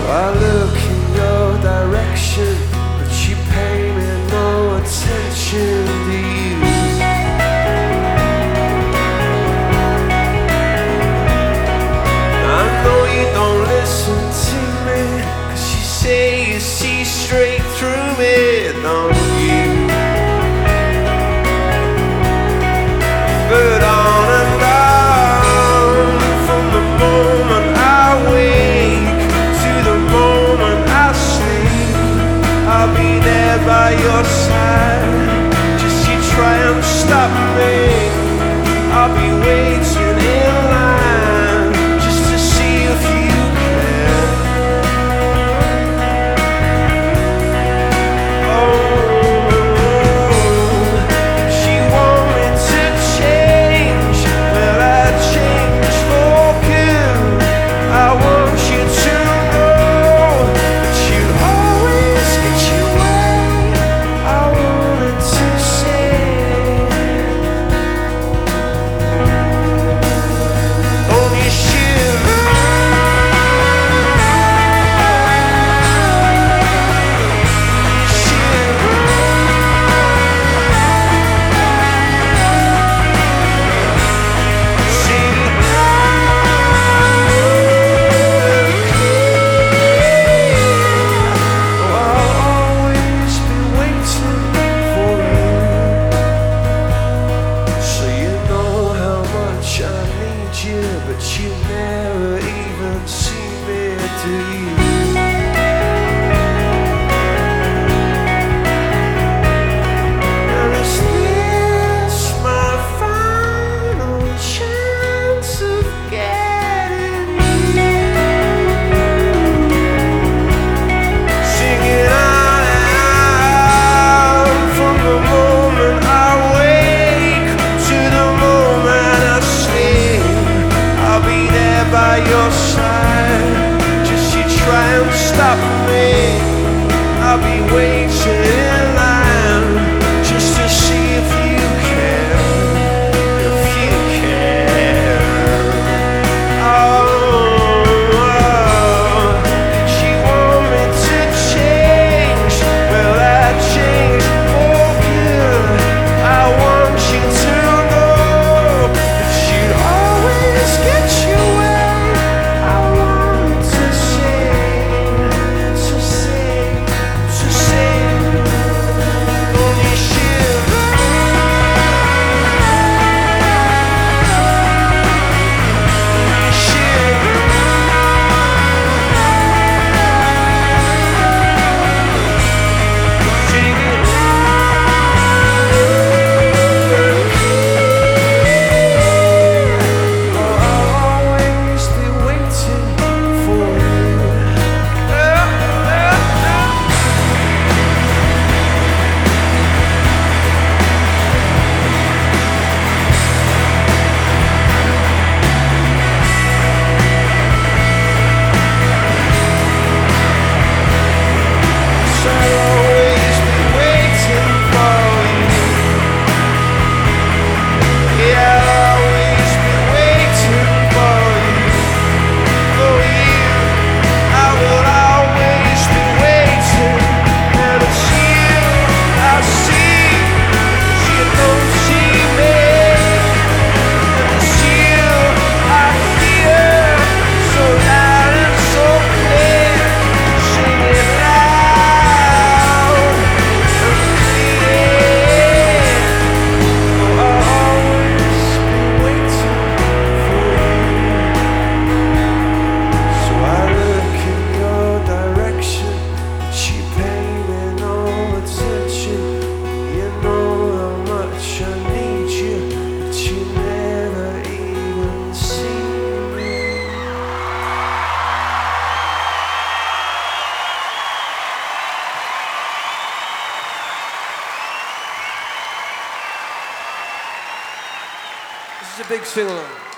I look in your direction, but you pay me no attention, do you? I know you don't listen to me, 'cause you say you see straight through me, don't you? But on and on, from the moment I wake to the moment I sleep, I'll be there by your side. Just you try and stop me, I'll be waiting in line just to see if you care. But you never even see me, do you? And is this my final chance of getting you? Singing out from the moment I wake to the moment I sleep, I'll be there by your side. Just you try and stop me, I'll be waiting in line just to see if you care, if you care. Oh, did you want me to change? Well, I changed for good. I want you to know that you'd always get your way. I wanted to say, don't you shiver? This is a big sing-along.